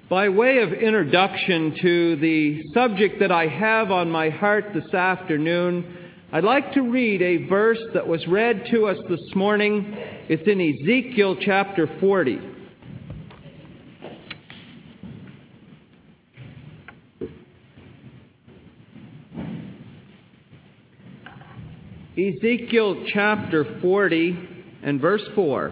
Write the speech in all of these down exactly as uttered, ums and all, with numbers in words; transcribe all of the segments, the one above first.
By way of introduction to the subject that I have on my heart this afternoon, I'd like to read a verse that was read to us this morning. It's in Ezekiel chapter forty. Ezekiel chapter forty and verse four.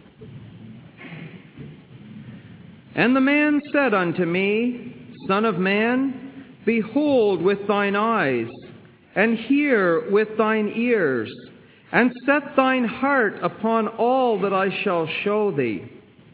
And the man said unto me, Son of man, behold with thine eyes, and hear with thine ears, and set thine heart upon all that I shall show thee.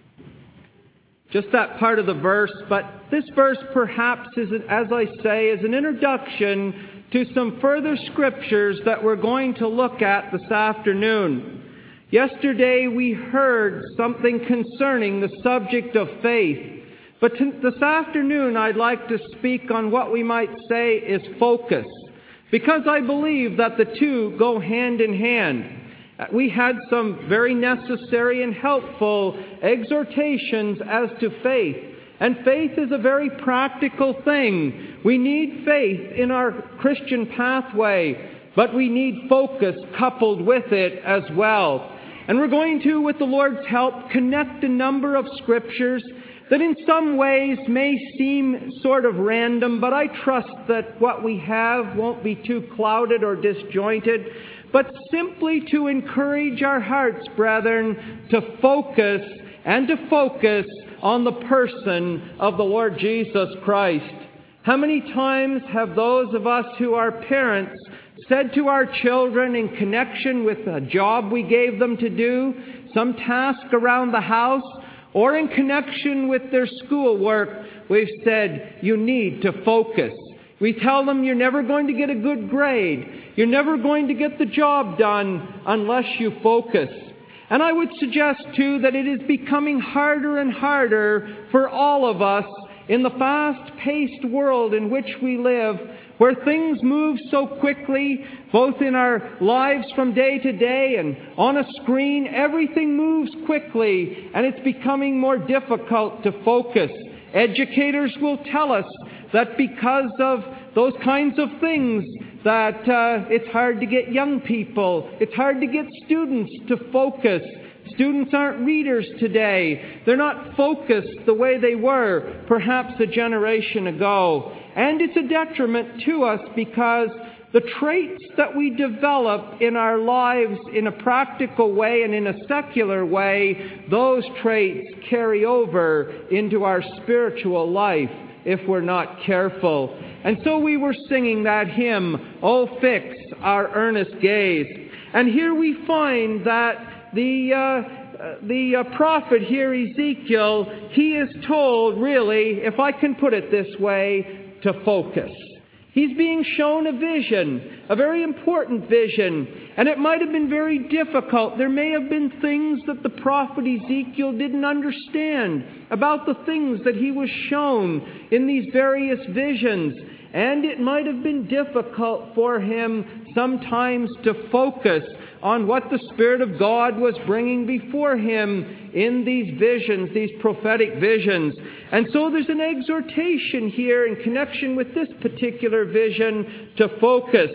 Just that part of the verse, but this verse perhaps is, as I say, is an introduction to some further scriptures that we're going to look at this afternoon. Yesterday we heard something concerning the subject of faith, but t- this afternoon I'd like to speak on what we might say is focus, because I believe that the two go hand in hand. We had some very necessary and helpful exhortations as to faith. And faith is a very practical thing. We need faith in our Christian pathway, but we need focus coupled with it as well. And we're going to, with the Lord's help, connect a number of scriptures that in some ways may seem sort of random, but I trust that what we have won't be too clouded or disjointed, but simply to encourage our hearts, brethren, to focus and to focus on the person of the Lord Jesus Christ. How many times have those of us who are parents said to our children in connection with a job we gave them to do, some task around the house, or in connection with their schoolwork, we've said, you need to focus. We tell them you're never going to get a good grade. You're never going to get the job done unless you focus. And I would suggest, too, that it is becoming harder and harder for all of us in the fast-paced world in which we live, where things move so quickly, both in our lives from day to day and on a screen. Everything moves quickly, and it's becoming more difficult to focus. Educators will tell us that because of those kinds of things, that uh, it's hard to get young people, it's hard to get students to focus. Students aren't readers today. They're not focused the way they were perhaps a generation ago. And it's a detriment to us because the traits that we develop in our lives in a practical way and in a secular way, those traits carry over into our spiritual life if we're not careful. And so we were singing that hymn, Oh, fix our earnest gaze. And here we find that the uh, the uh, prophet here, Ezekiel, he is told, really, if I can put it this way, to focus. He's being shown a vision, a very important vision, and it might have been very difficult. There may have been things that the prophet Ezekiel didn't understand about the things that he was shown in these various visions. And it might have been difficult for him sometimes to focus on what the Spirit of God was bringing before him in these visions, these prophetic visions. And so there's an exhortation here in connection with this particular vision to focus,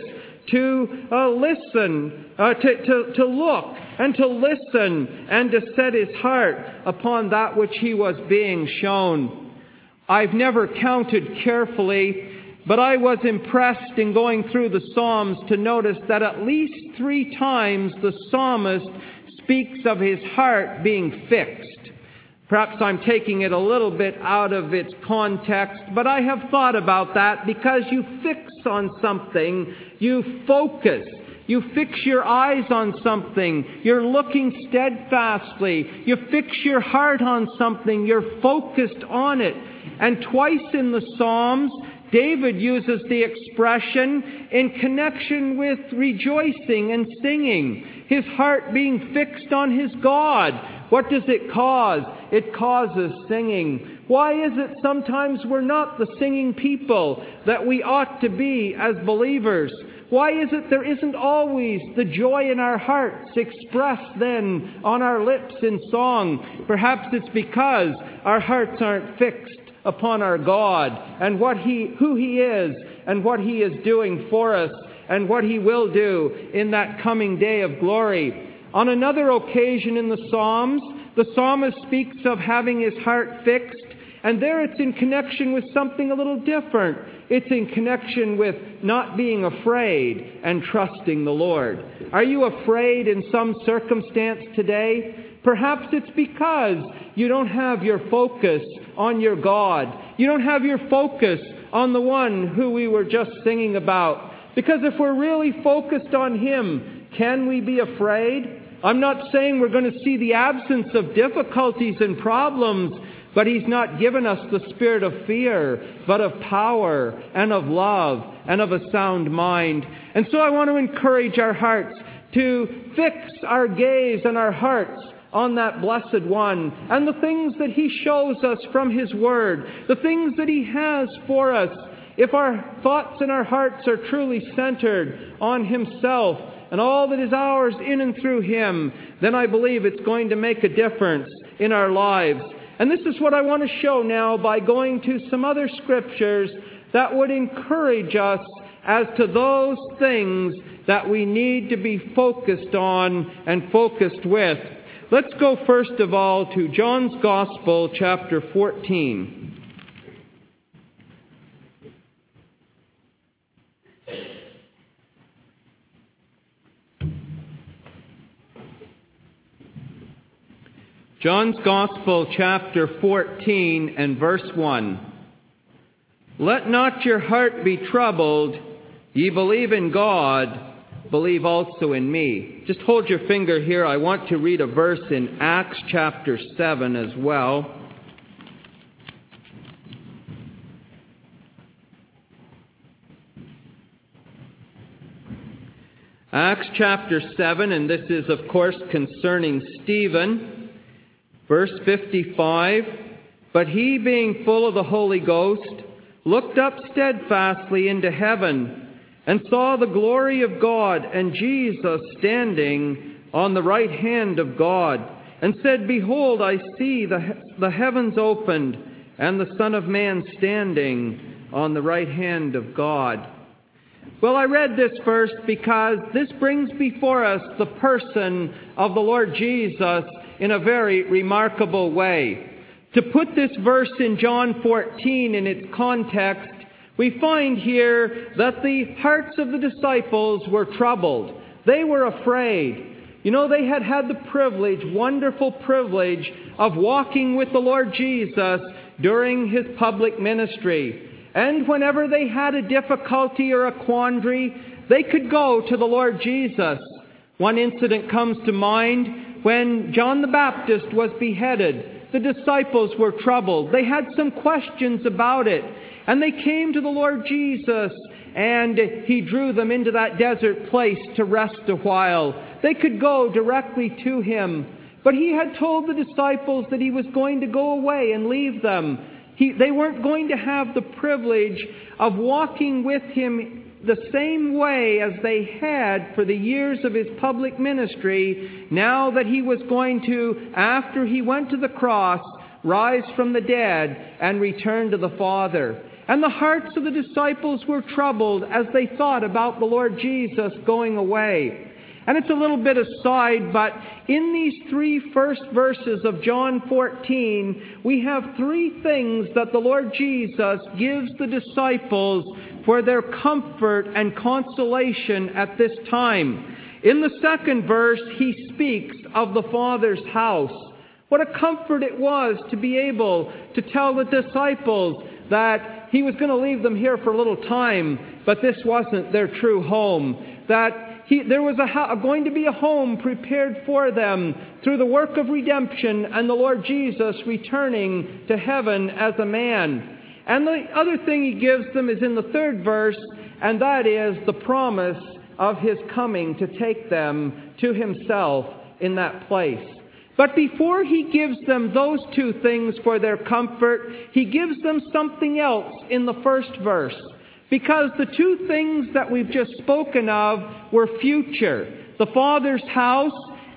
to uh, listen, uh, to, to, to look and to listen and to set his heart upon that which he was being shown. I've never counted carefully, but I was impressed in going through the Psalms to notice that at least three times the psalmist speaks of his heart being fixed. Perhaps I'm taking it a little bit out of its context, but I have thought about that because you fix on something, you focus. You fix your eyes on something. You're looking steadfastly. You fix your heart on something. You're focused on it. And twice in the Psalms, David uses the expression in connection with rejoicing and singing. His heart being fixed on his God. What does it cause? It causes singing. Why is it sometimes we're not the singing people that we ought to be as believers? Why is it there isn't always the joy in our hearts expressed then on our lips in song? Perhaps it's because our hearts aren't fixed upon our God and what He, who He is and what He is doing for us and what He will do in that coming day of glory. On another occasion in the Psalms, the psalmist speaks of having his heart fixed, and there it's in connection with something a little different. It's in connection with not being afraid and trusting the Lord. Are you afraid in some circumstance today? Perhaps it's because you don't have your focus on your God. You don't have your focus on the one who we were just singing about. Because if we're really focused on Him, can we be afraid? I'm not saying we're going to see the absence of difficulties and problems, but He's not given us the spirit of fear, but of power and of love and of a sound mind. And so I want to encourage our hearts to fix our gaze and our hearts on that blessed one and the things that He shows us from His Word, the things that He has for us. If our thoughts and our hearts are truly centered on Himself and all that is ours in and through Him, then I believe it's going to make a difference in our lives. And this is what I want to show now by going to some other scriptures that would encourage us as to those things that we need to be focused on and focused with. Let's go first of all to John's Gospel, chapter fourteen. John's Gospel, chapter fourteen and verse one. Let not your heart be troubled. Ye believe in God, believe also in me. Just hold your finger here. I want to read a verse in Acts chapter seven as well. Acts chapter seven, and this is of course concerning Stephen. Verse fifty-five, but he, being full of the Holy Ghost, looked up steadfastly into heaven, and saw the glory of God, and Jesus standing on the right hand of God, and said, Behold, I see the, the heavens opened, and the Son of Man standing on the right hand of God. Well, I read this verse because this brings before us the person of the Lord Jesus in a very remarkable way. To put this verse in John fourteen in its context, we find here that the hearts of the disciples were troubled. They were afraid. You know, they had had the privilege, wonderful privilege, of walking with the Lord Jesus during His public ministry. And whenever they had a difficulty or a quandary, they could go to the Lord Jesus. One incident comes to mind when John the Baptist was beheaded. The disciples were troubled. They had some questions about it. And they came to the Lord Jesus, and He drew them into that desert place to rest a while. They could go directly to Him. But He had told the disciples that He was going to go away and leave them. He, they weren't going to have the privilege of walking with Him the same way as they had for the years of His public ministry, now that He was going to, after He went to the cross, rise from the dead and return to the Father. And the hearts of the disciples were troubled as they thought about the Lord Jesus going away. And it's a little bit aside, but in these three first verses of John fourteen, we have three things that the Lord Jesus gives the disciples for their comfort and consolation at this time. In the second verse, He speaks of the Father's house. What a comfort it was to be able to tell the disciples that He was going to leave them here for a little time, but this wasn't their true home. That He, there was a, going to be a home prepared for them through the work of redemption and the Lord Jesus returning to heaven as a man. And the other thing He gives them is in the third verse, and that is the promise of His coming to take them to Himself in that place. But before He gives them those two things for their comfort, He gives them something else in the first verse. Because the two things that we've just spoken of were future. The Father's house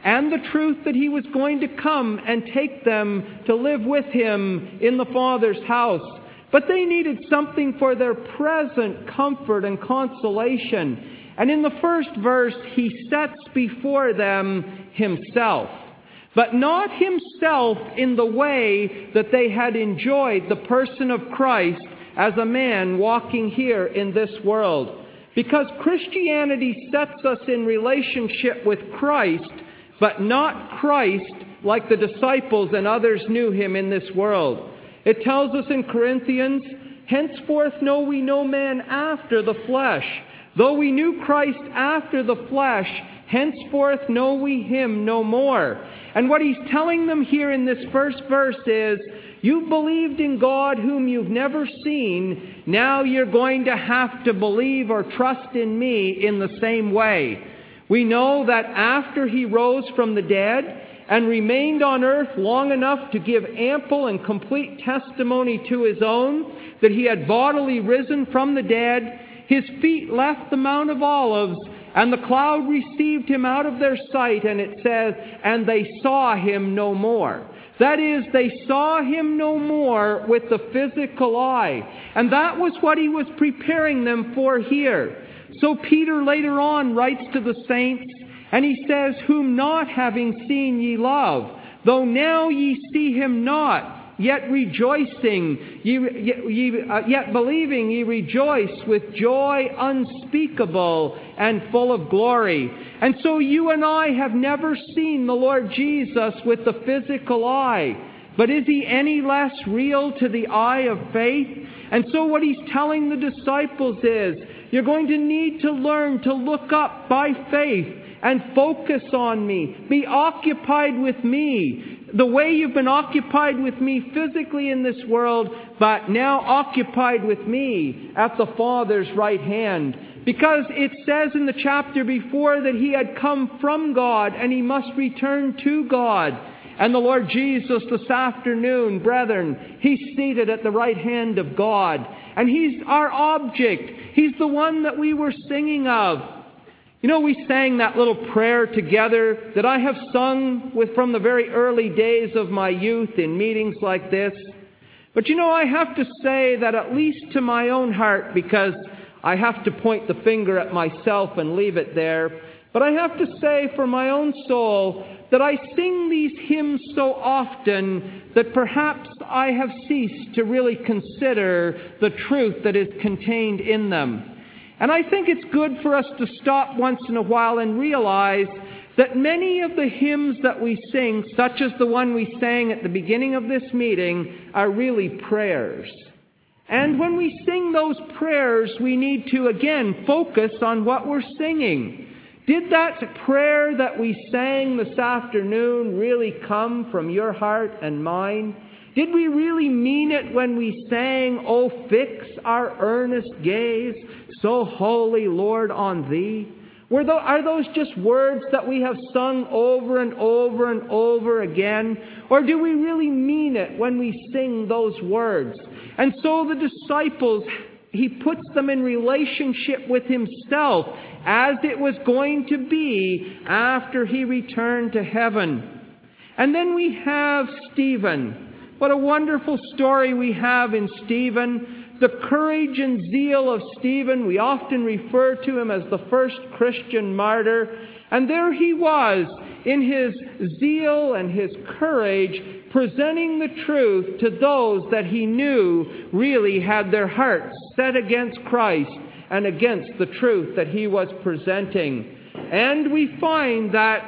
and the truth that he was going to come and take them to live with him in the Father's house. But they needed something for their present comfort and consolation. And in the first verse, he sets before them himself. But not himself in the way that they had enjoyed the person of Christ as a man walking here in this world. Because Christianity sets us in relationship with Christ, but not Christ like the disciples and others knew him in this world. It tells us in Corinthians, henceforth know we no man after the flesh. Though we knew Christ after the flesh, henceforth know we him no more. And what he's telling them here in this first verse is, you've believed in God whom you've never seen. Now you're going to have to believe or trust in me in the same way. We know that after he rose from the dead and remained on earth long enough to give ample and complete testimony to his own, that he had bodily risen from the dead, his feet left the Mount of Olives, and the cloud received him out of their sight, and it says, and they saw him no more. That is, they saw him no more with the physical eye. And that was what he was preparing them for here. So Peter later on writes to the saints, and he says, whom not having seen ye love, though now ye see him not, yet rejoicing, ye, ye, uh, yet believing ye rejoice with joy unspeakable and full of glory. And so you and I have never seen the Lord Jesus with the physical eye. But is he any less real to the eye of faith? And so what he's telling the disciples is, you're going to need to learn to look up by faith and focus on me. Be occupied with me. The way you've been occupied with me physically in this world, but now occupied with me at the Father's right hand. Because it says in the chapter before that he had come from God and he must return to God. And the Lord Jesus this afternoon, brethren, he's seated at the right hand of God. And he's our object. He's the one that we were singing of. You know, we sang that little prayer together that I have sung with from the very early days of my youth in meetings like this. But you know, I have to say that at least to my own heart, because I have to point the finger at myself and leave it there. But I have to say for my own soul that I sing these hymns so often that perhaps I have ceased to really consider the truth that is contained in them. And I think it's good for us to stop once in a while and realize that many of the hymns that we sing, such as the one we sang at the beginning of this meeting, are really prayers. And when we sing those prayers, we need to, again, focus on what we're singing. Did that prayer that we sang this afternoon really come from your heart and mine? Did we really mean it when we sang, "Oh, fix our earnest gaze, so holy Lord, on Thee"? Were those, are those just words that we have sung over and over and over again? Or do we really mean it when we sing those words? And so the disciples, he puts them in relationship with himself as it was going to be after he returned to heaven. And then we have Stephen. What a wonderful story we have in Stephen. The courage and zeal of Stephen, we often refer to him as the first Christian martyr. And there he was, in his zeal and his courage, presenting the truth to those that he knew really had their hearts set against Christ and against the truth that he was presenting. And we find that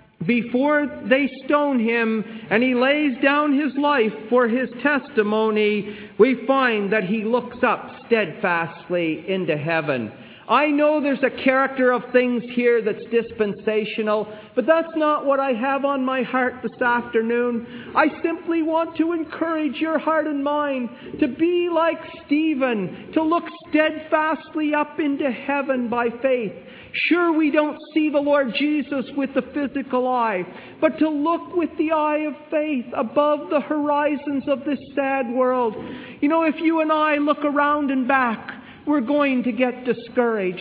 before they stone him and he lays down his life for his testimony, we find that he looks up steadfastly into heaven. I know there's a character of things here that's dispensational, but that's not what I have on my heart this afternoon. I simply want to encourage your heart and mind to be like Stephen, to look steadfastly up into heaven by faith. Sure, we don't see the Lord Jesus with the physical eye, but to look with the eye of faith above the horizons of this sad world. You know, if you and I look around and back, we're going to get discouraged.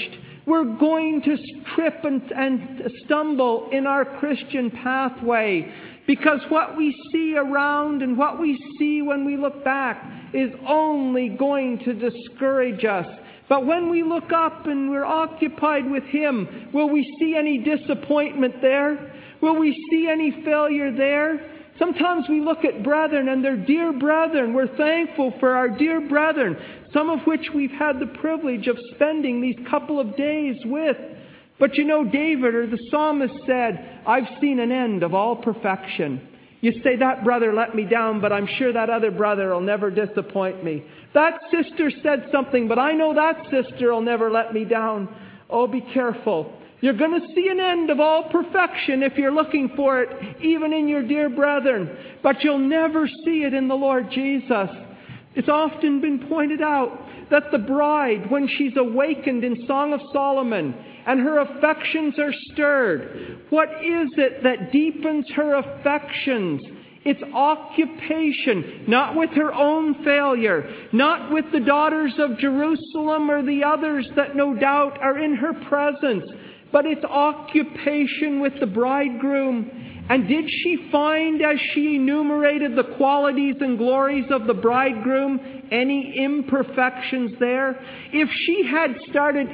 We're going to trip and, and stumble in our Christian pathway, because what we see around and what we see when we look back is only going to discourage us. But when we look up and we're occupied with Him, will we see any disappointment there? Will we see any failure there? Sometimes we look at brethren and they're dear brethren. We're thankful for our dear brethren, some of which we've had the privilege of spending these couple of days with. But you know, David or the psalmist said, I've seen an end of all perfection. You say, that brother let me down, but I'm sure that other brother will never disappoint me. That sister said something, but I know that sister will never let me down. Oh, be careful. You're going to see an end of all perfection if you're looking for it, even in your dear brethren. But you'll never see it in the Lord Jesus. It's often been pointed out that the bride, when she's awakened in Song of Solomon and her affections are stirred, what is it that deepens her affections? It's occupation, not with her own failure, not with the daughters of Jerusalem or the others that no doubt are in her presence, but it's occupation with the bridegroom. And did she find, as she enumerated the qualities and glories of the bridegroom, any imperfections there? If she had started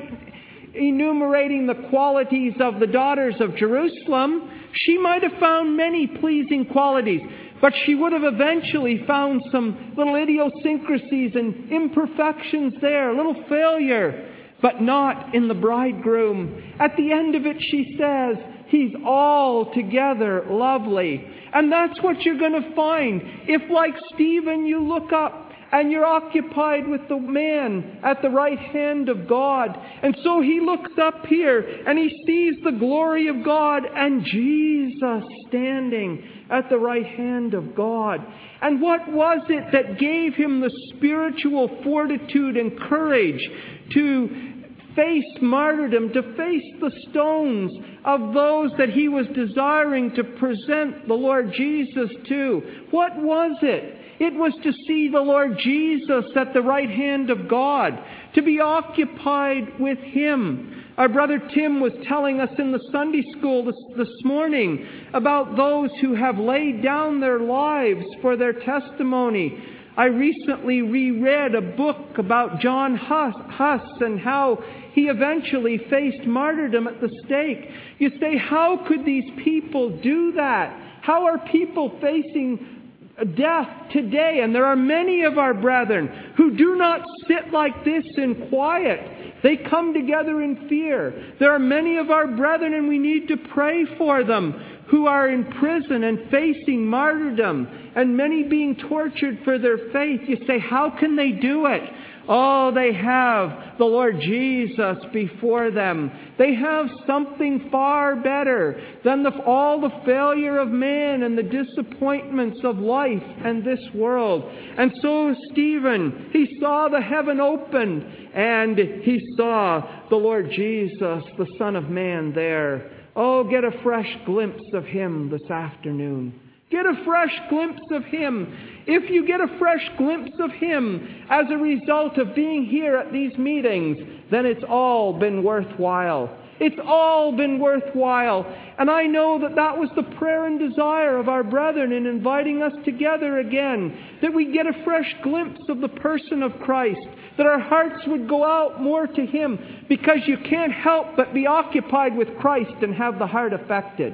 enumerating the qualities of the daughters of Jerusalem, she might have found many pleasing qualities. But she would have eventually found some little idiosyncrasies and imperfections there, a little failure. But not in the bridegroom. At the end of it, she says, He's altogether lovely. And that's what you're going to find. If, like Stephen, you look up and you're occupied with the man at the right hand of God. And so he looks up here and he sees the glory of God and Jesus standing at the right hand of God. And what was it that gave him the spiritual fortitude and courage to face martyrdom, to face the stones of those that he was desiring to present the Lord Jesus to? What was it? It was to see the Lord Jesus at the right hand of God, to be occupied with Him. Our brother Tim was telling us in the Sunday school this, this morning about those who have laid down their lives for their testimony. I recently reread a book about John Huss, Huss and how he eventually faced martyrdom at the stake. You say, how could these people do that? How are people facing death today? And there are many of our brethren who do not sit like this in quiet. They come together in fear. There are many of our brethren, and we need to pray for them, who are in prison and facing martyrdom, and many being tortured for their faith. You say, how can they do it? Oh, they have the Lord Jesus before them. They have something far better than the, all the failure of man and the disappointments of life and this world. And so Stephen, he saw the heaven opened and he saw the Lord Jesus, the Son of Man, there. Oh, get a fresh glimpse of Him this afternoon. Get a fresh glimpse of Him. If you get a fresh glimpse of Him as a result of being here at these meetings, then it's all been worthwhile. It's all been worthwhile. And I know that that was the prayer and desire of our brethren in inviting us together again, that we get a fresh glimpse of the person of Christ, that our hearts would go out more to Him, because you can't help but be occupied with Christ and have the heart affected.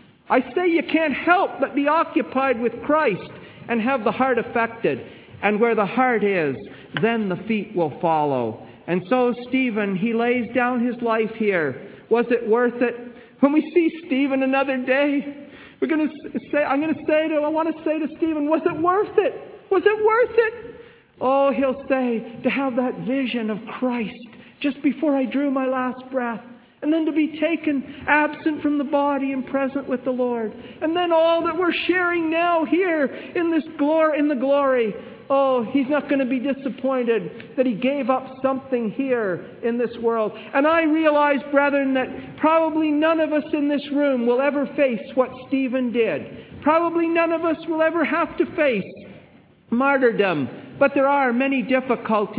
I say you can't help but be occupied with Christ and have the heart affected. And where the heart is, then the feet will follow. And so Stephen, he lays down his life here. Was it worth it? When we see Stephen another day, we're going to say, I'm going to say to, I want to say to Stephen, was it worth it? Was it worth it? Oh, he'll say, to have that vision of Christ just before I drew my last breath. And then to be taken absent from the body and present with the Lord. And then all that we're sharing now here in this glory, in the glory. Oh, he's not going to be disappointed that he gave up something here in this world. And I realize, brethren, that probably none of us in this room will ever face what Stephen did. Probably none of us will ever have to face martyrdom. But there are many difficulties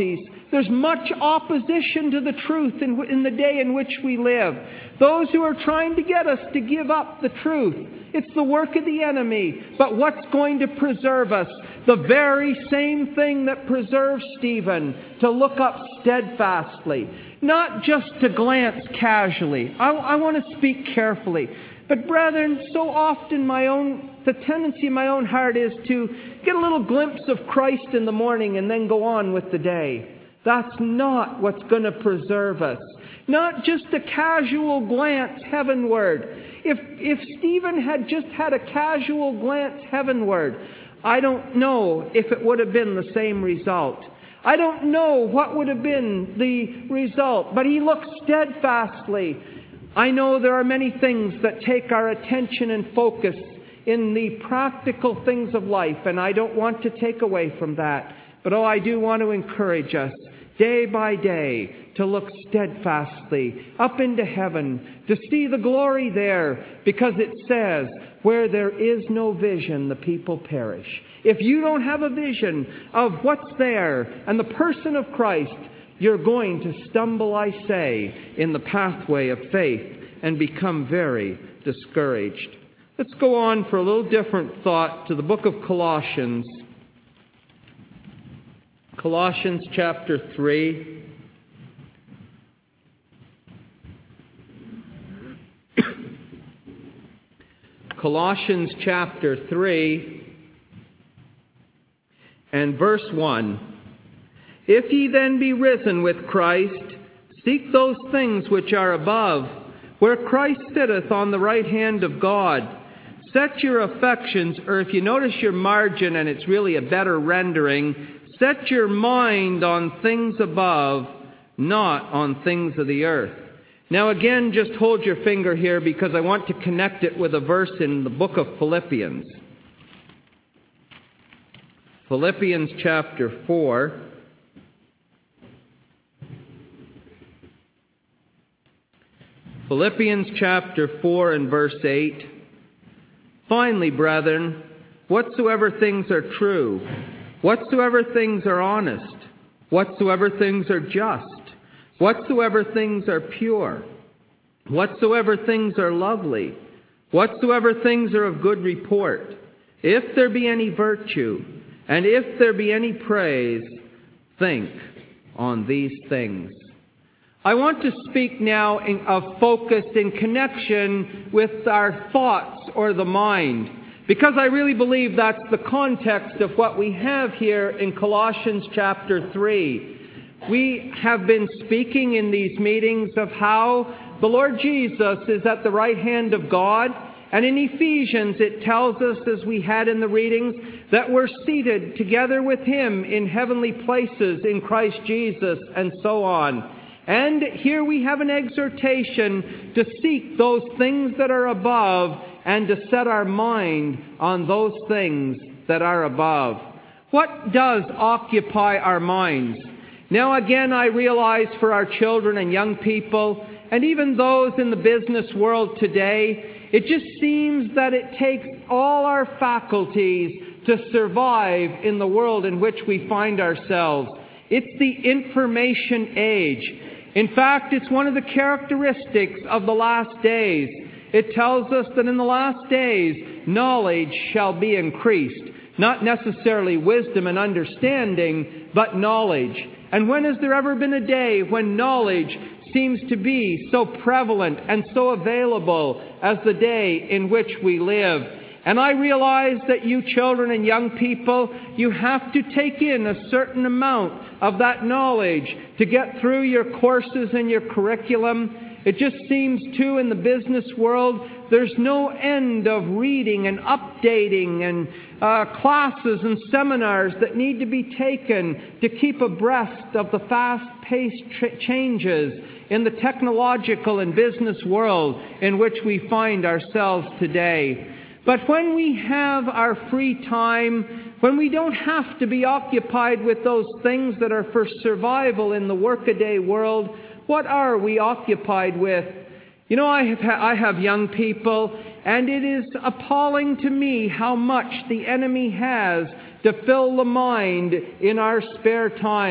There's much opposition to the truth in, in the day in which we live. Those who are trying to get us to give up the truth. It's the work of the enemy. But what's going to preserve us? The very same thing that preserved Stephen, to look up steadfastly. Not just to glance casually. I, I want to speak carefully. But brethren, so often my own, the tendency in my own heart is to get a little glimpse of Christ in the morning and then go on with the day. That's not what's going to preserve us. Not just a casual glance heavenward. If, if Stephen had just had a casual glance heavenward, I don't know if it would have been the same result. I don't know what would have been the result, but he looked steadfastly. I know there are many things that take our attention and focus in the practical things of life, and I don't want to take away from that. But oh, I do want to encourage us, day by day, to look steadfastly up into heaven, to see the glory there, because it says, where there is no vision, the people perish. If you don't have a vision of what's there and the person of Christ, you're going to stumble, I say, in the pathway of faith and become very discouraged. Let's go on for a little different thought to the book of Colossians. Colossians chapter three. Colossians chapter three and verse one. If ye then be risen with Christ, seek those things which are above, where Christ sitteth on the right hand of God. Set your affections, or if you notice your margin and it's really a better rendering, set your mind on things above, not on things of the earth. Now again, just hold your finger here because I want to connect it with a verse in the book of Philippians. Philippians chapter four. Philippians chapter four and verse eight. Finally, brethren, whatsoever things are true, whatsoever things are honest, whatsoever things are just, whatsoever things are pure, whatsoever things are lovely, whatsoever things are of good report, if there be any virtue, and if there be any praise, think on these things. I want to speak now in, of focus in connection with our thoughts or the mind, because I really believe that's the context of what we have here in Colossians chapter three. We have been speaking in these meetings of how the Lord Jesus is at the right hand of God, and in Ephesians it tells us, as we had in the readings, that we're seated together with Him in heavenly places in Christ Jesus, and so on. And here we have an exhortation to seek those things that are above and to set our mind on those things that are above. What does occupy our minds? Now again, I realize for our children and young people, and even those in the business world today, it just seems that it takes all our faculties to survive in the world in which we find ourselves. It's the information age. In fact, it's one of the characteristics of the last days. It tells us that in the last days, knowledge shall be increased. Not necessarily wisdom and understanding, but knowledge. And when has there ever been a day when knowledge seems to be so prevalent and so available as the day in which we live? And I realize that you children and young people, you have to take in a certain amount of that knowledge to get through your courses and your curriculum. It just seems, too, in the business world, there's no end of reading and updating and uh, classes and seminars that need to be taken to keep abreast of the fast-paced tra- changes in the technological and business world in which we find ourselves today. But when we have our free time, when we don't have to be occupied with those things that are for survival in the workaday world, what are we occupied with? You know, I have, I have young people, and it is appalling to me how much the enemy has to fill the mind in our spare time.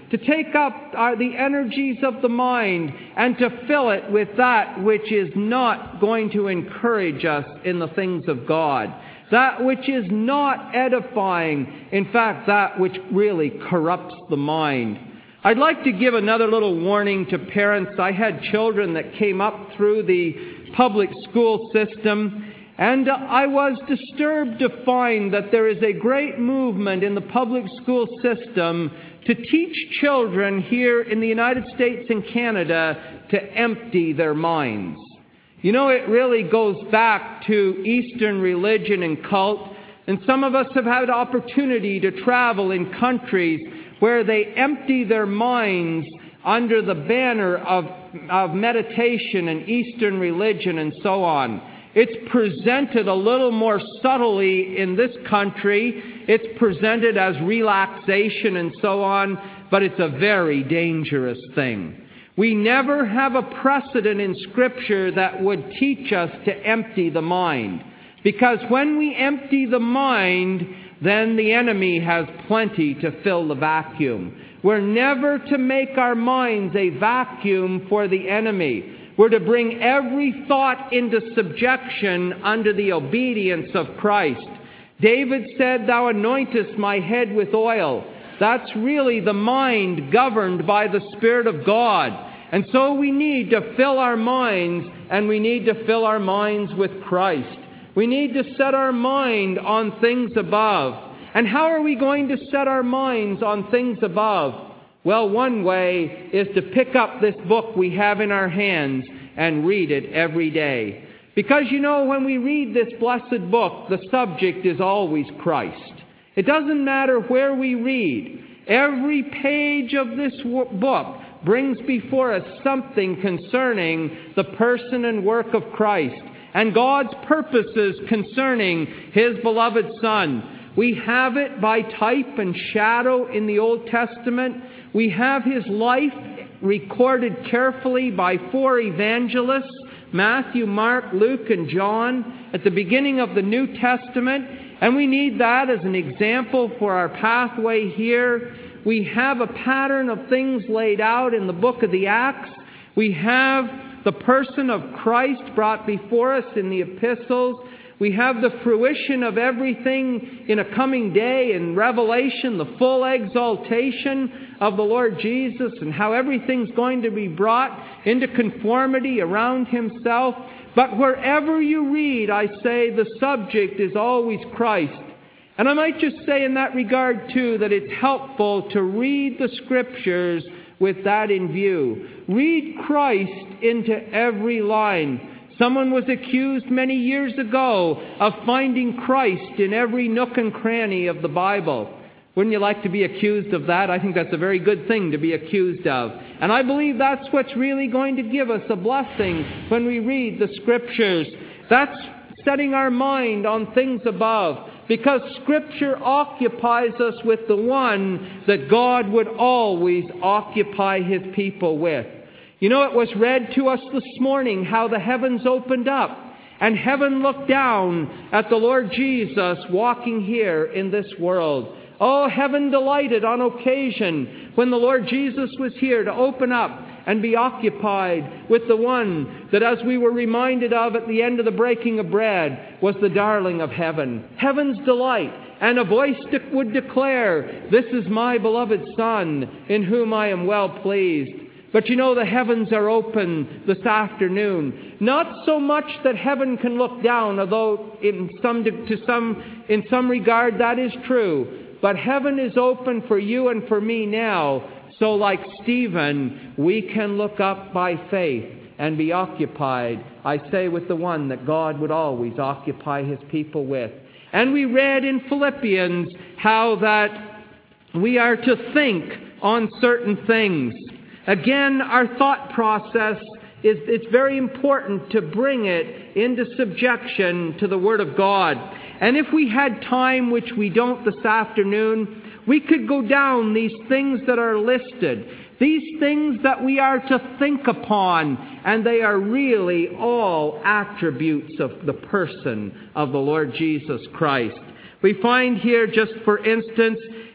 to take up uh, the energies of the mind and to fill it with that which is not going to encourage us in the things of God, that which is not edifying, in fact, that which really corrupts the mind. I'd like to give another little warning to parents. I had children that came up through the public school system, and I was disturbed to find that there is a great movement in the public school system to teach children here in the United States and Canada to empty their minds. You know, it really goes back to Eastern religion and cult, and some of us have had opportunity to travel in countries where they empty their minds under the banner of, of meditation and Eastern religion and so on. It's presented a little more subtly in this country. It's presented as relaxation and so on, but it's a very dangerous thing. We never have a precedent in Scripture that would teach us to empty the mind. Because when we empty the mind, then the enemy has plenty to fill the vacuum. We're never to make our minds a vacuum for the enemy. We're to bring every thought into subjection under the obedience of Christ. David said, "Thou anointest my head with oil." That's really the mind governed by the Spirit of God. And so we need to fill our minds, and we need to fill our minds with Christ. We need to set our mind on things above. And how are we going to set our minds on things above? Well, one way is to pick up this book we have in our hands and read it every day. Because, you know, when we read this blessed book, the subject is always Christ. It doesn't matter where we read. Every page of this book brings before us something concerning the person and work of Christ and God's purposes concerning His beloved Son. We have it by type and shadow in the Old Testament. We have His life recorded carefully by four evangelists, Matthew, Mark, Luke, and John, at the beginning of the New Testament. And we need that as an example for our pathway here. We have a pattern of things laid out in the book of the Acts. We have the person of Christ brought before us in the epistles. We have the fruition of everything in a coming day in Revelation, the full exaltation of the Lord Jesus and how everything's going to be brought into conformity around Himself. But wherever you read, I say the subject is always Christ. And I might just say in that regard, too, that it's helpful to read the Scriptures with that in view. Read Christ into every line. Someone was accused many years ago of finding Christ in every nook and cranny of the Bible. Wouldn't you like to be accused of that? I think that's a very good thing to be accused of. And I believe that's what's really going to give us a blessing when we read the Scriptures. That's setting our mind on things above, because Scripture occupies us with the one that God would always occupy His people with. You know, it was read to us this morning how the heavens opened up and heaven looked down at the Lord Jesus walking here in this world. Oh, heaven delighted on occasion when the Lord Jesus was here to open up and be occupied with the one that, as we were reminded of at the end of the breaking of bread, was the darling of heaven. Heaven's delight. And a voice de- would declare, "This is my beloved Son, in whom I am well pleased." But you know, the heavens are open this afternoon. Not so much that heaven can look down, although in some, to some, in some regard that is true. But heaven is open for you and for me now. So like Stephen, we can look up by faith and be occupied, I say, with the one that God would always occupy His people with. And we read in Philippians how that we are to think on certain things. Again, our thought process is, it's very important to bring it into subjection to the Word of God. And if we had time, which we don't this afternoon, we could go down these things that are listed. These things that we are to think upon, and they are really all attributes of the person of the Lord Jesus Christ. We find here, just for instance,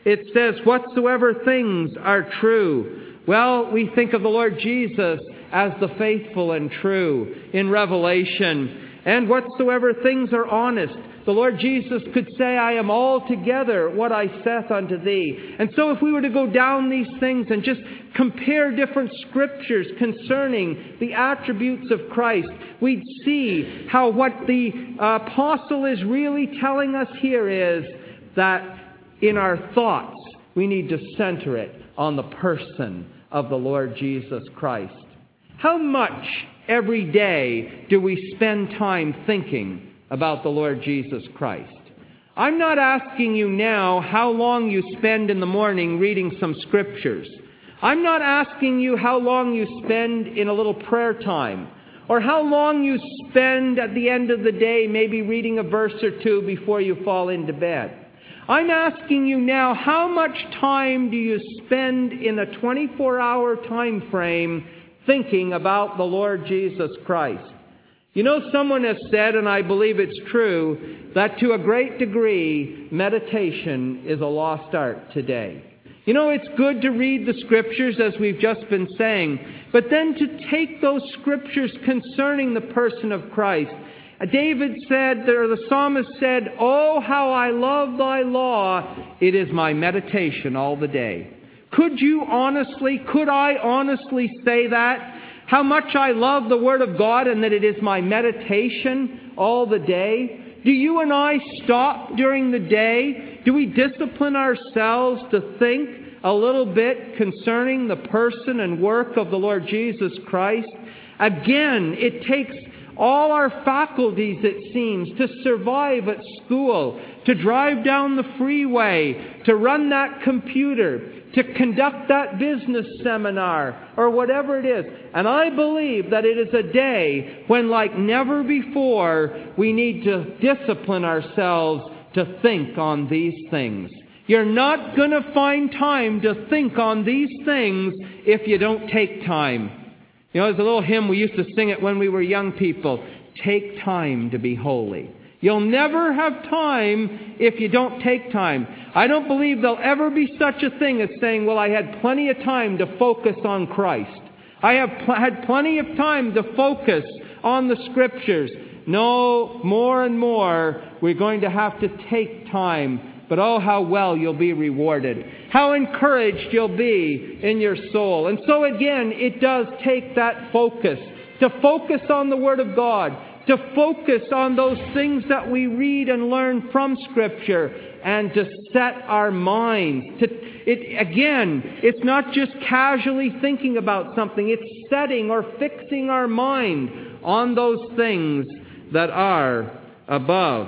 it says, whatsoever things are true. Well, we think of the Lord Jesus as the faithful and true in Revelation. And whatsoever things are honest. The Lord Jesus could say, I am altogether what I saith unto thee. And so if we were to go down these things and just compare different scriptures concerning the attributes of Christ, we'd see how what the apostle is really telling us here is that in our thoughts, we need to center it on the person of the Lord Jesus Christ. How much every day do we spend time thinking about the Lord Jesus Christ? I'm not asking you now how long you spend in the morning reading some scriptures. I'm not asking you how long you spend in a little prayer time, or how long you spend at the end of the day maybe reading a verse or two before you fall into bed. I'm asking you now, how much time do you spend in a twenty-four hour time frame thinking about the Lord Jesus Christ? You know, someone has said, and I believe it's true, that to a great degree, meditation is a lost art today. You know, it's good to read the scriptures, as we've just been saying, but then to take those scriptures concerning the person of Christ. David said, or the psalmist said, oh, how I love thy law. It is my meditation all the day. Could you honestly, could I honestly say that? How much I love the Word of God and that it is my meditation all the day? Do you and I stop during the day? Do we discipline ourselves to think a little bit concerning the person and work of the Lord Jesus Christ? Again, it takes all our faculties, it seems, to survive at school, to drive down the freeway, to run that computer, to conduct that business seminar, or whatever it is. And I believe that it is a day when, like never before, we need to discipline ourselves to think on these things. You're not going to find time to think on these things if you don't take time. You know, there's a little hymn, we used to sing it when we were young people. Take time to be holy. You'll never have time if you don't take time. I don't believe there'll ever be such a thing as saying, well, I had plenty of time to focus on Christ. I have pl- had plenty of time to focus on the Scriptures. No, more and more, we're going to have to take time. But oh, how well you'll be rewarded. How encouraged you'll be in your soul. And so again, it does take that focus. To focus on the Word of God. To focus on those things that we read and learn from Scripture. And to set our minds. To, it, again, it's not just casually thinking about something. It's setting or fixing our mind on those things that are above.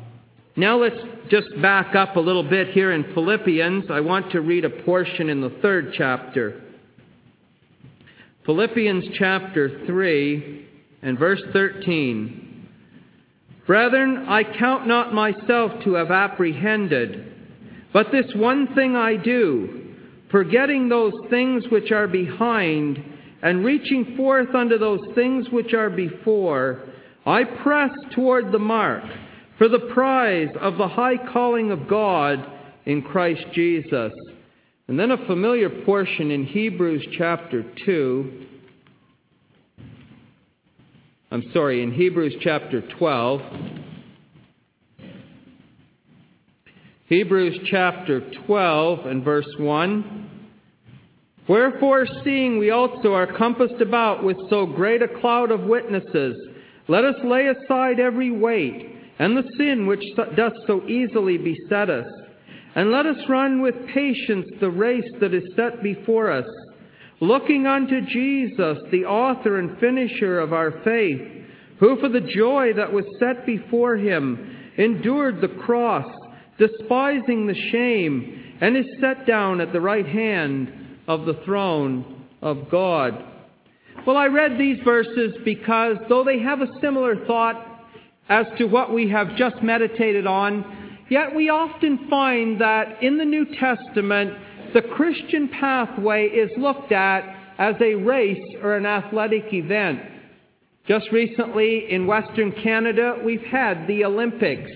Now let's just back up a little bit here in Philippians. I want to read a portion in the third chapter. Philippians chapter three and verse thirteen. Brethren, I count not myself to have apprehended, but this one thing I do, forgetting those things which are behind, and reaching forth unto those things which are before, I press toward the mark, for the prize of the high calling of God in Christ Jesus. And then a familiar portion in Hebrews chapter two. I'm sorry, in Hebrews chapter twelve. Hebrews chapter twelve and verse one. Wherefore, seeing we also are compassed about with so great a cloud of witnesses, let us lay aside every weight and the sin which doth so easily beset us, and let us run with patience the race that is set before us, looking unto Jesus, the author and finisher of our faith, who for the joy that was set before him endured the cross, despising the shame, and is set down at the right hand of the throne of God. Well, I read these verses because though they have a similar thought as to what we have just meditated on, yet we often find that in the New Testament, the Christian pathway is looked at as a race or an athletic event. Just recently in Western Canada, we've had the Olympics.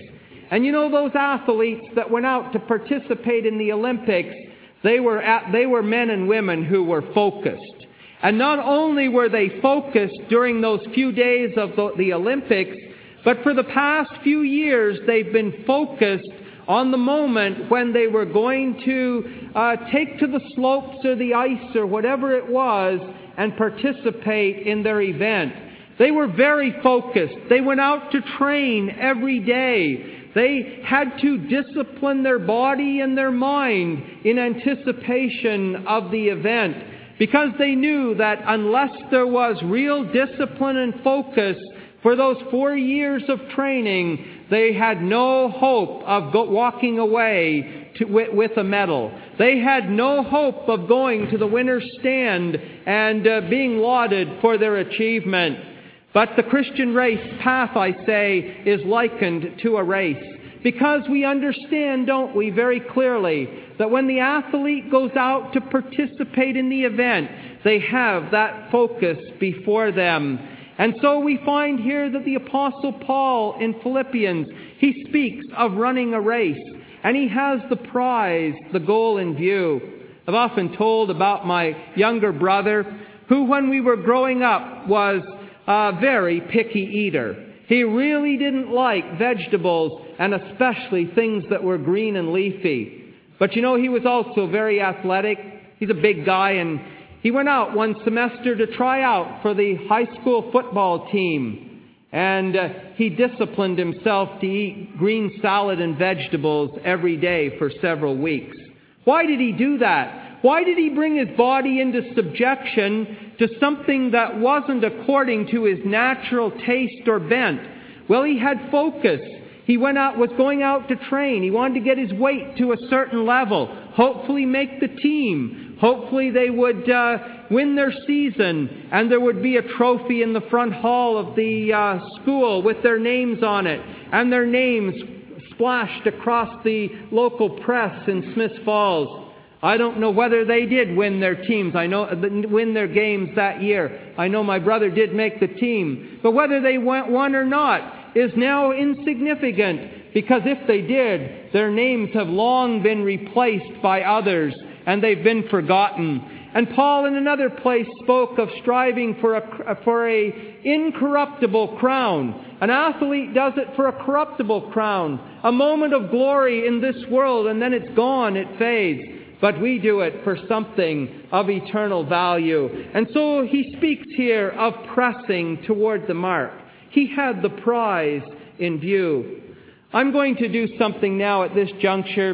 And you know, those athletes that went out to participate in the Olympics, they were at, they were men and women who were focused. And not only were they focused during those few days of the, the Olympics, but for the past few years, they've been focused on the moment when they were going to uh, take to the slopes or the ice or whatever it was and participate in their event. They were very focused. They went out to train every day. They had to discipline their body and their mind in anticipation of the event, because they knew that unless there was real discipline and focus for those four years of training, they had no hope of go- walking away to, with, with a medal. They had no hope of going to the winner's stand and uh, being lauded for their achievement. But the Christian race path, I say, is likened to a race. Because we understand, don't we, very clearly, that when the athlete goes out to participate in the event, they have that focus before them. And so we find here that the Apostle Paul in Philippians, he speaks of running a race, and he has the prize, the goal in view. I've often told about my younger brother, who when we were growing up was a very picky eater. He really didn't like vegetables, and especially things that were green and leafy. But you know, he was also very athletic. He's a big guy, and he went out one semester to try out for the high school football team. And uh, he disciplined himself to eat green salad and vegetables every day for several weeks. Why did he do that? Why did he bring his body into subjection to something that wasn't according to his natural taste or bent? Well, he had focus. He went out, was going out to train. He wanted to get his weight to a certain level. Hopefully make the team. Hopefully they would uh, win their season, and there would be a trophy in the front hall of the uh, school with their names on it, and their names splashed across the local press in Smiths Falls. I don't know whether they did win their teams. I know win their games that year. I know my brother did make the team. But whether they won or not is now insignificant, because if they did, their names have long been replaced by others, and they've been forgotten. And Paul in another place spoke of striving for a, for a incorruptible crown. An athlete does it for a corruptible crown, a moment of glory in this world, and then it's gone, it fades. But we do it for something of eternal value. And so he speaks here of pressing toward the mark. He had the prize in view. I'm going to do something now at this juncture.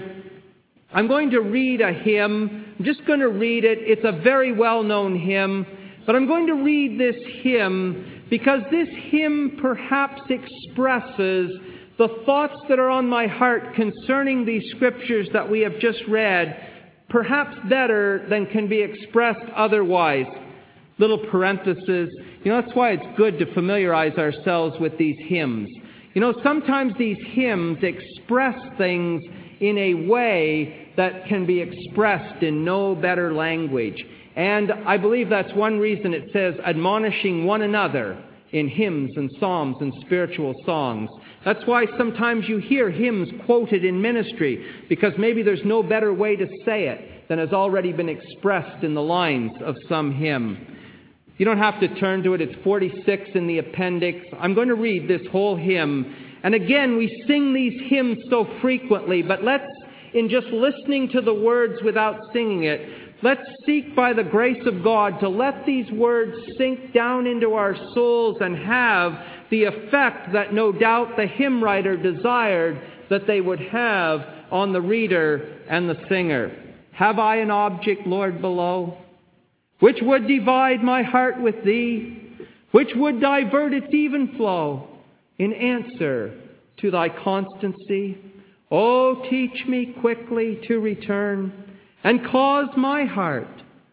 I'm going to read a hymn. I'm just going to read it. It's a very well-known hymn. But I'm going to read this hymn because this hymn perhaps expresses the thoughts that are on my heart concerning these scriptures that we have just read, perhaps better than can be expressed otherwise. Little parenthesis. You know, that's why it's good to familiarize ourselves with these hymns. You know, sometimes these hymns express things in a way that can be expressed in no better language. And I believe that's one reason it says admonishing one another in hymns and psalms and spiritual songs. That's why sometimes you hear hymns quoted in ministry, because maybe there's no better way to say it than has already been expressed in the lines of some hymn. You don't have to turn to it. It's forty-six in the appendix. I'm going to read this whole hymn. And again, we sing these hymns so frequently, but let's, in just listening to the words without singing it, let's seek by the grace of God to let these words sink down into our souls and have the effect that no doubt the hymn writer desired that they would have on the reader and the singer. Have I an object, Lord, below, which would divide my heart with thee, which would divert its even flow in answer to thy constancy? Oh, teach me quickly to return, and cause my heart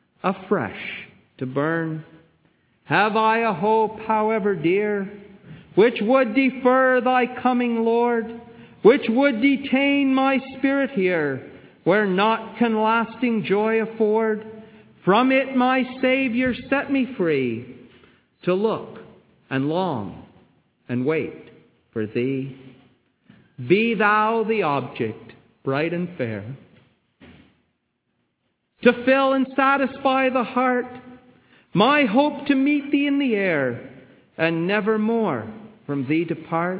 afresh to burn. Have I a hope, however dear, which would defer thy coming, Lord, which would detain my spirit here, where naught can lasting joy afford? From it, my Savior, set me free, to look and long and wait for thee. Be thou the object, bright and fair, to fill and satisfy the heart, my hope to meet thee in the air, and never more from thee depart,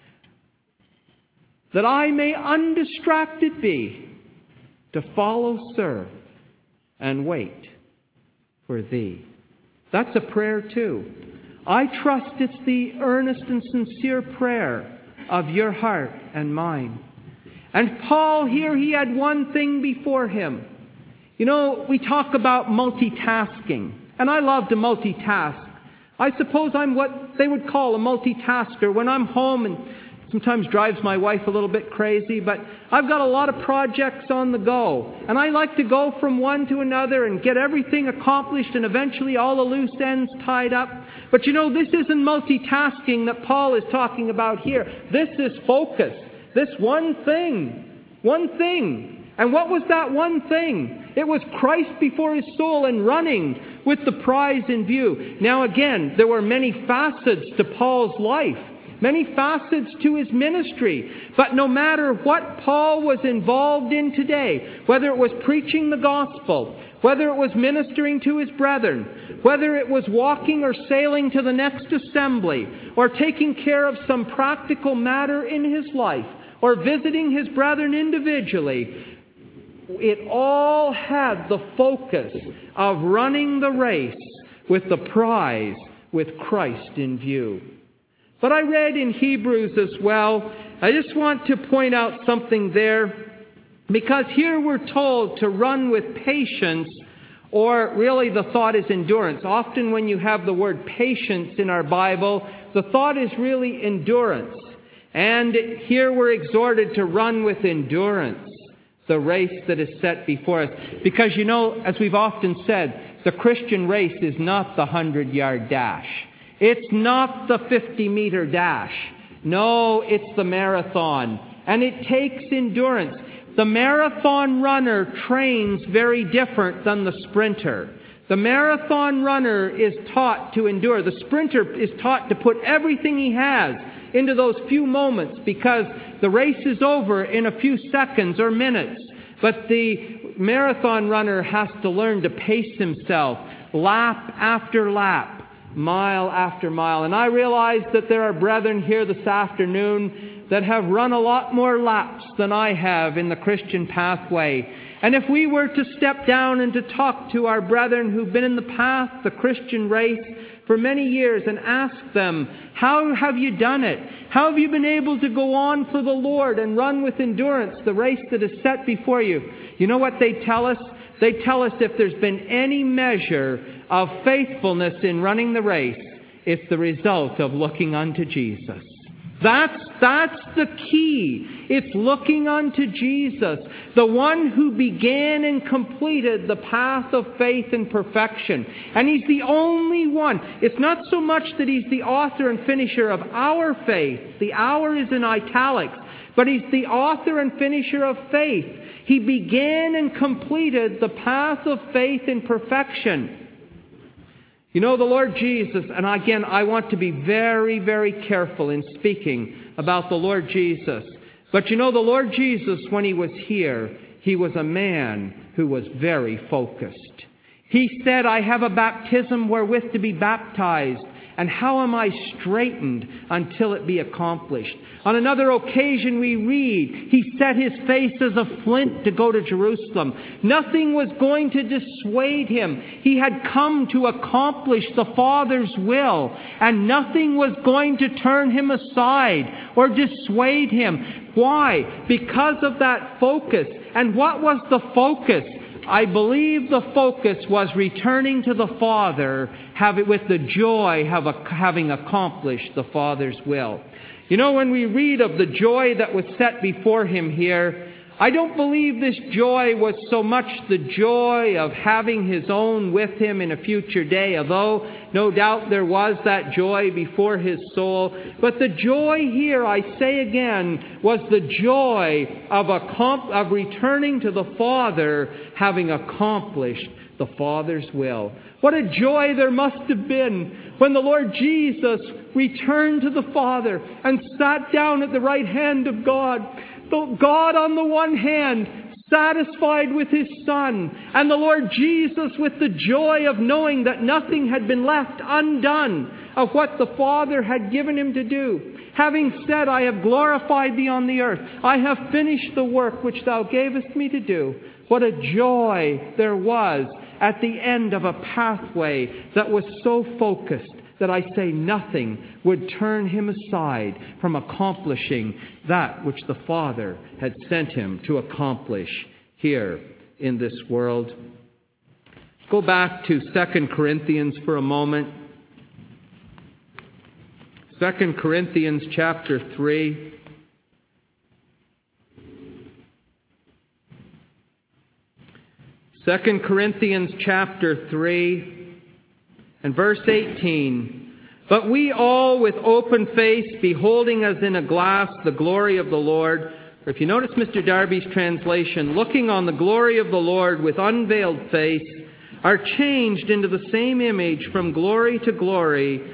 that I may undistracted be, to follow, serve, and wait for thee. That's a prayer too. I trust it's the earnest and sincere prayer of your heart and mine. And Paul here, he had one thing before him. You know, we talk about multitasking, and I love to multitask. I suppose I'm what they would call a multitasker. When I'm home, and sometimes drives my wife a little bit crazy, but I've got a lot of projects on the go. And I like to go from one to another and get everything accomplished and eventually all the loose ends tied up. But you know, this isn't multitasking that Paul is talking about here. This is focus. This one thing. One thing. And what was that one thing? It was Christ before his soul and running with the prize in view. Now again, there were many facets to Paul's life. Many facets to his ministry. But no matter what Paul was involved in today, whether it was preaching the gospel, whether it was ministering to his brethren, whether it was walking or sailing to the next assembly, or taking care of some practical matter in his life, or visiting his brethren individually, it all had the focus of running the race with the prize with Christ in view. But I read in Hebrews as well. I just want to point out something there, because here we're told to run with patience, or really the thought is endurance. Often when you have the word patience in our Bible, the thought is really endurance. And here we're exhorted to run with endurance the race that is set before us. Because you know, as we've often said, the Christian race is not the hundred-yard dash. It's not the fifty-meter dash. No, it's the marathon. And it takes endurance. The marathon runner trains very different than the sprinter. The marathon runner is taught to endure. The sprinter is taught to put everything he has into those few moments, because the race is over in a few seconds or minutes. But the marathon runner has to learn to pace himself lap after lap, mile after mile. And I realize that there are brethren here this afternoon that have run a lot more laps than I have in the Christian pathway. And if we were to step down and to talk to our brethren who've been in the path, the Christian race, for many years, and ask them, how have you done it? How have you been able to go on for the Lord and run with endurance the race that is set before you? You know what they tell us? They tell us if there's been any measure of faithfulness in running the race, it's the result of looking unto Jesus. That's, that's the key. It's looking unto Jesus, the one who began and completed the path of faith and perfection. And he's the only one. It's not so much that he's the author and finisher of our faith. The "our" is in italics. But he's the author and finisher of faith. He began and completed the path of faith in perfection. You know, the Lord Jesus, and again, I want to be very, very careful in speaking about the Lord Jesus. But you know, the Lord Jesus, when he was here, he was a man who was very focused. He said, I have a baptism wherewith to be baptized, and how am I straitened until it be accomplished? On another occasion we read, he set his face as a flint to go to Jerusalem. Nothing was going to dissuade him. He had come to accomplish the Father's will, and nothing was going to turn him aside or dissuade him. Why? Because of that focus. And what was the focus? I believe the focus was returning to the Father, having, with the joy of having accomplished the Father's will. You know, when we read of the joy that was set before him here, I don't believe this joy was so much the joy of having his own with him in a future day, although no doubt there was that joy before his soul. But the joy here, I say again, was the joy of, accom- of returning to the Father, having accomplished the Father's will. What a joy there must have been when the Lord Jesus returned to the Father and sat down at the right hand of God. God on the one hand, satisfied with His Son, and the Lord Jesus with the joy of knowing that nothing had been left undone of what the Father had given Him to do. Having said, I have glorified Thee on the earth. I have finished the work which Thou gavest me to do. What a joy there was at the end of a pathway that was so focused that I say nothing would turn Him aside from accomplishing that which the Father had sent Him to accomplish here in this world. Go back to Second Corinthians for a moment. Second Corinthians chapter three. Second Corinthians chapter three and verse eighteen. But we all with open face, beholding as in a glass the glory of the Lord. Or if you notice Mister Darby's translation, looking on the glory of the Lord with unveiled face, are changed into the same image from glory to glory,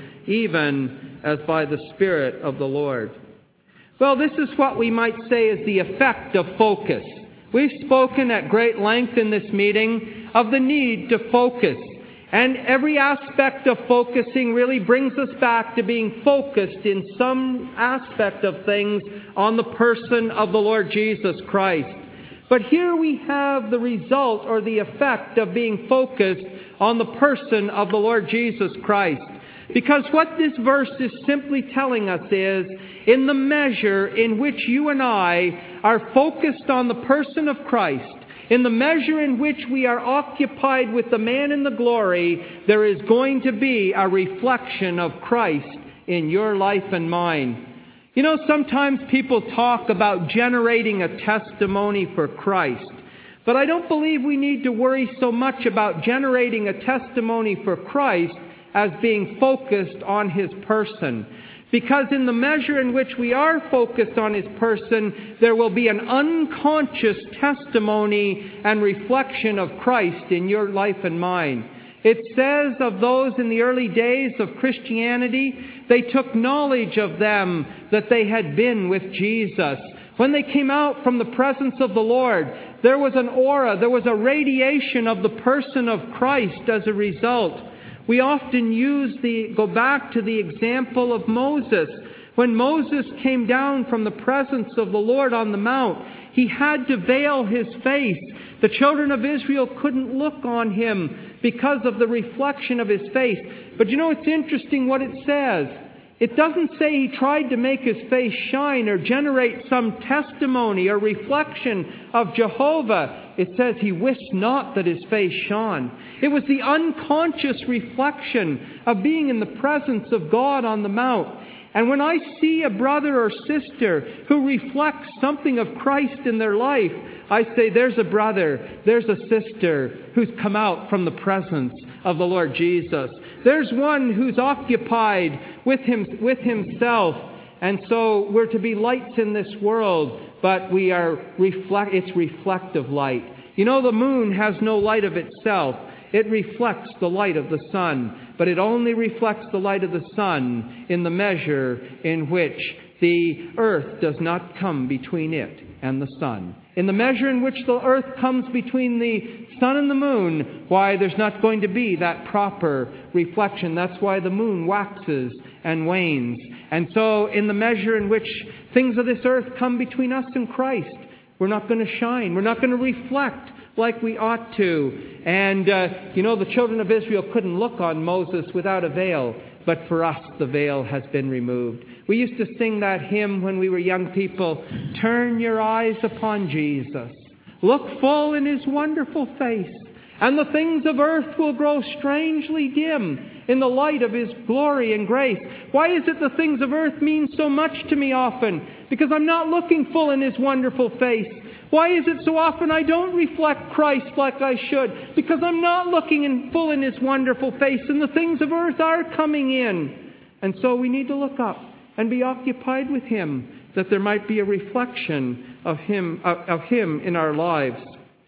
even as by the Spirit of the Lord. Well, this is what we might say is the effect of focus. We've spoken at great length in this meeting of the need to focus. And every aspect of focusing really brings us back to being focused in some aspect of things on the person of the Lord Jesus Christ. But here we have the result or the effect of being focused on the person of the Lord Jesus Christ. Because what this verse is simply telling us is, in the measure in which you and I are focused on the person of Christ, in the measure in which we are occupied with the man in the glory, there is going to be a reflection of Christ in your life and mine. You know, sometimes people talk about generating a testimony for Christ. But I don't believe we need to worry so much about generating a testimony for Christ as being focused on His person. Because in the measure in which we are focused on His person, there will be an unconscious testimony and reflection of Christ in your life and mine. It says of those in the early days of Christianity, they took knowledge of them that they had been with Jesus. When they came out from the presence of the Lord, there was an aura, there was a radiation of the person of Christ as a result. We often use the, go back to the example of Moses. When Moses came down from the presence of the Lord on the mount, he had to veil his face. The children of Israel couldn't look on him because of the reflection of his face. But you know, it's interesting what it says. It doesn't say he tried to make his face shine or generate some testimony or reflection of Jehovah. It says he wist not that his face shone. It was the unconscious reflection of being in the presence of God on the mount. And when I see a brother or sister who reflects something of Christ in their life, I say there's a brother, there's a sister who's come out from the presence of the Lord Jesus. There's one who's occupied with him, with himself. And so we're to be lights in this world, but we are reflect, it's reflective light. You know, the moon has no light of itself. It reflects the light of the sun, but it only reflects the light of the sun in the measure in which the earth does not come between it and the sun. In the measure in which the earth comes between the sun and the moon, why, there's not going to be that proper reflection. That's why the moon waxes and wanes. And so in the measure in which things of this earth come between us and Christ, we're not going to shine. We're not going to reflect like we ought to. And, uh, you know, the children of Israel couldn't look on Moses without a veil. But for us, the veil has been removed. We used to sing that hymn when we were young people. Turn your eyes upon Jesus. Look full in His wonderful face. And the things of earth will grow strangely dim in the light of His glory and grace. Why is it the things of earth mean so much to me often? Because I'm not looking full in His wonderful face. Why is it so often I don't reflect Christ like I should? Because I'm not looking in full in His wonderful face, and the things of earth are coming in. And so we need to look up and be occupied with Him, that there might be a reflection of Him, of, of Him in our lives.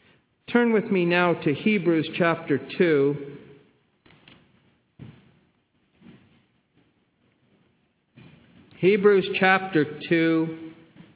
Turn with me now to Hebrews chapter two. Hebrews chapter two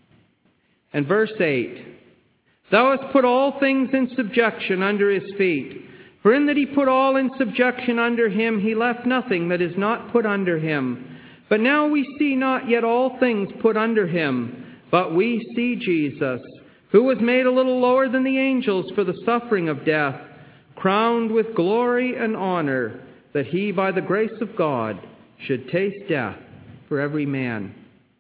and verse eight. Thou hast put all things in subjection under his feet. For in that he put all in subjection under him, he left nothing that is not put under him. But now we see not yet all things put under him, but we see Jesus, who was made a little lower than the angels for the suffering of death, crowned with glory and honor, that he by the grace of God should taste death for every man.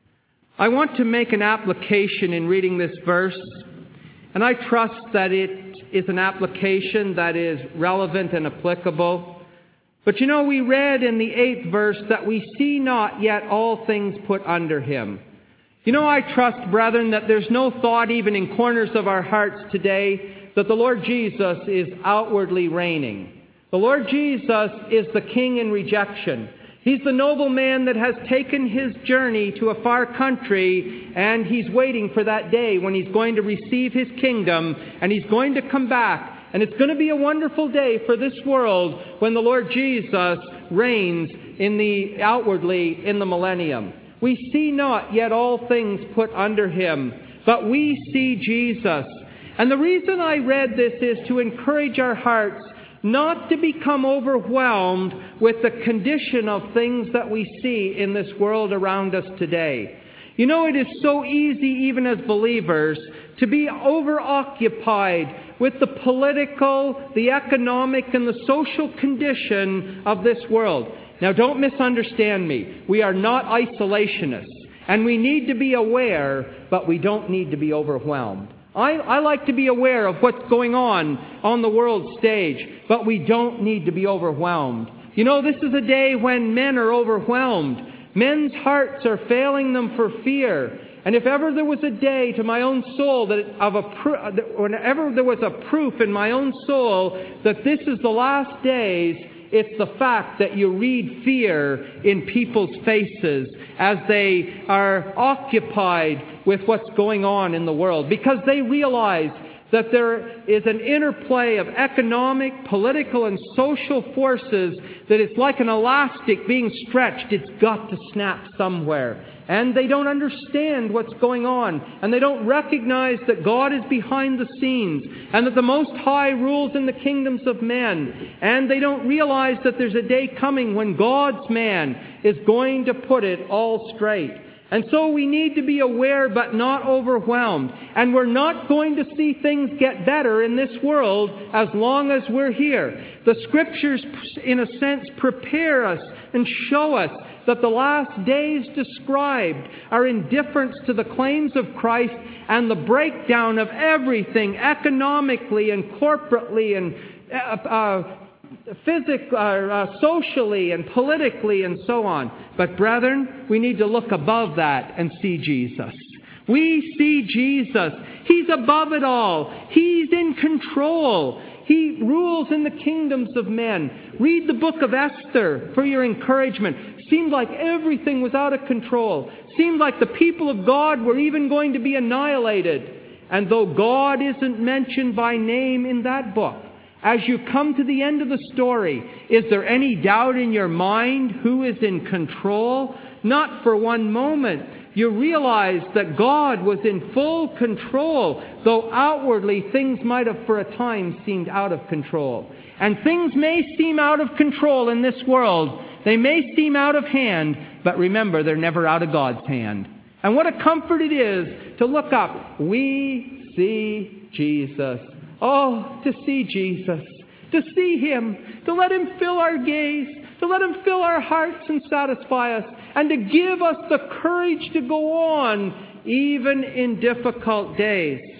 I want to make an application in reading this verse, and I trust that it is an application that is relevant and applicable. But you know, we read in the eighth verse that we see not yet all things put under him. You know, I trust, brethren, that there's no thought even in corners of our hearts today that the Lord Jesus is outwardly reigning. The Lord Jesus is the king in rejection. He's the noble man that has taken his journey to a far country, and he's waiting for that day when he's going to receive his kingdom, and he's going to come back. And it's going to be a wonderful day for this world when the Lord Jesus reigns in the outwardly in the millennium. We see not yet all things put under him, but we see Jesus. And the reason I read this is to encourage our hearts not to become overwhelmed with the condition of things that we see in this world around us today. You know, it is so easy, even as believers, to be overoccupied with the political, the economic, and the social condition of this world. Now, don't misunderstand me. We are not isolationists, and we need to be aware, but we don't need to be overwhelmed. I, I like to be aware of what's going on on the world stage, but we don't need to be overwhelmed. You know, this is a day when men are overwhelmed. Men's hearts are failing them for fear. And if ever there was a day to my own soul that of a whenever there was a proof in my own soul that this is the last days, it's the fact that you read fear in people's faces as they are occupied with what's going on in the world, because they realize that there is an interplay of economic, political, and social forces that it's like an elastic being stretched. It's got to snap somewhere. And they don't understand what's going on. And they don't recognize that God is behind the scenes and that the Most High rules in the kingdoms of men. And they don't realize that there's a day coming when God's man is going to put it all straight. And so we need to be aware but not overwhelmed. And we're not going to see things get better in this world as long as we're here. The Scriptures, in a sense, prepare us and show us that the last days described are indifference to the claims of Christ and the breakdown of everything economically and corporately and uh, uh, physically, uh, uh, socially and politically and so on. But brethren, we need to look above that and see Jesus. We see Jesus. He's above it all. He's in control. He rules in the kingdoms of men. Read the book of Esther for your encouragement. Seemed like everything was out of control. Seemed like the people of God were even going to be annihilated. And though God isn't mentioned by name in that book, as you come to the end of the story, is there any doubt in your mind who is in control? Not for one moment. You realize that God was in full control, though outwardly things might have for a time seemed out of control. And things may seem out of control in this world. They may seem out of hand, but remember, they're never out of God's hand. And what a comfort it is to look up. We see Jesus. Oh, to see Jesus, to see Him, to let Him fill our gaze, to let Him fill our hearts and satisfy us, and to give us the courage to go on even in difficult days.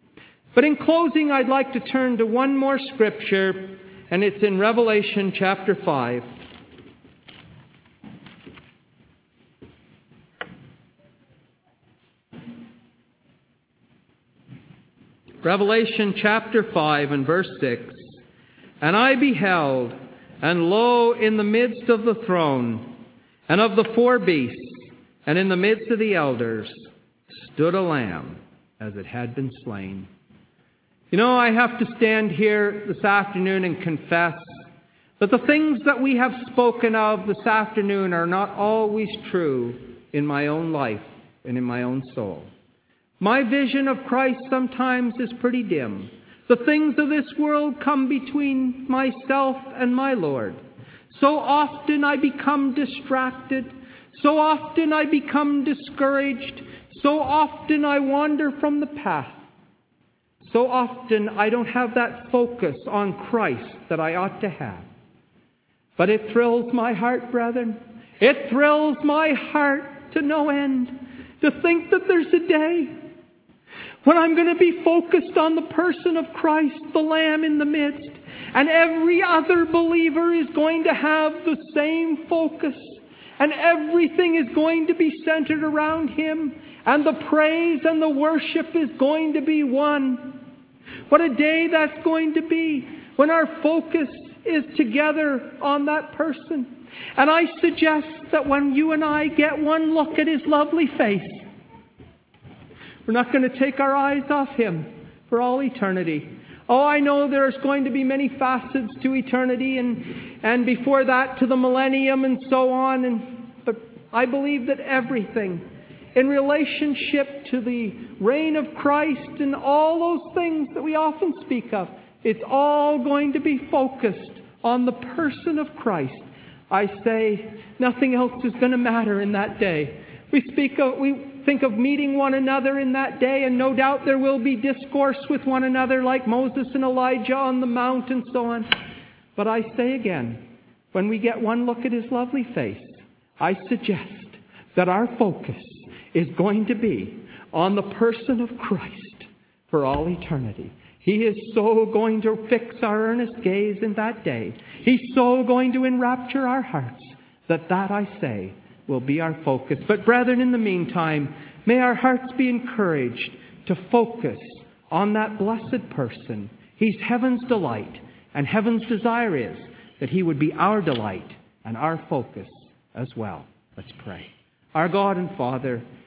But in closing, I'd like to turn to one more scripture, and it's in Revelation chapter five. Revelation chapter five and verse six. And I beheld, and lo, in the midst of the throne, and of the four beasts, and in the midst of the elders, stood a lamb, as it had been slain. You know, I have to stand here this afternoon and confess that the things that we have spoken of this afternoon are not always true in my own life and in my own soul. My vision of Christ sometimes is pretty dim. The things of this world come between myself and my Lord. So often I become distracted. So often I become discouraged. So often I wander from the path. So often I don't have that focus on Christ that I ought to have. But it thrills my heart, brethren. It thrills my heart to no end to think that there's a day when I'm going to be focused on the person of Christ, the Lamb in the midst, and every other believer is going to have the same focus, and everything is going to be centered around Him, and the praise and the worship is going to be one. What a day that's going to be when our focus is together on that person. And I suggest that when you and I get one look at His lovely face, we're not going to take our eyes off Him for all eternity. Oh, I know there's going to be many facets to eternity, and, and before that to the millennium and so on. And, but I believe that everything in relationship to the reign of Christ and all those things that we often speak of, it's all going to be focused on the person of Christ. I say nothing else is going to matter in that day. We speak of, we think of meeting one another in that day, and no doubt there will be discourse with one another like Moses and Elijah on the mount and so on. But I say again, when we get one look at His lovely face, I suggest that our focus is going to be on the person of Christ for all eternity. He is so going to fix our earnest gaze in that day. He's so going to enrapture our hearts that that, I say, will be our focus. But brethren, in the meantime, may our hearts be encouraged to focus on that blessed person. He's heaven's delight, and heaven's desire is that He would be our delight and our focus as well. Let's pray. Our God and Father,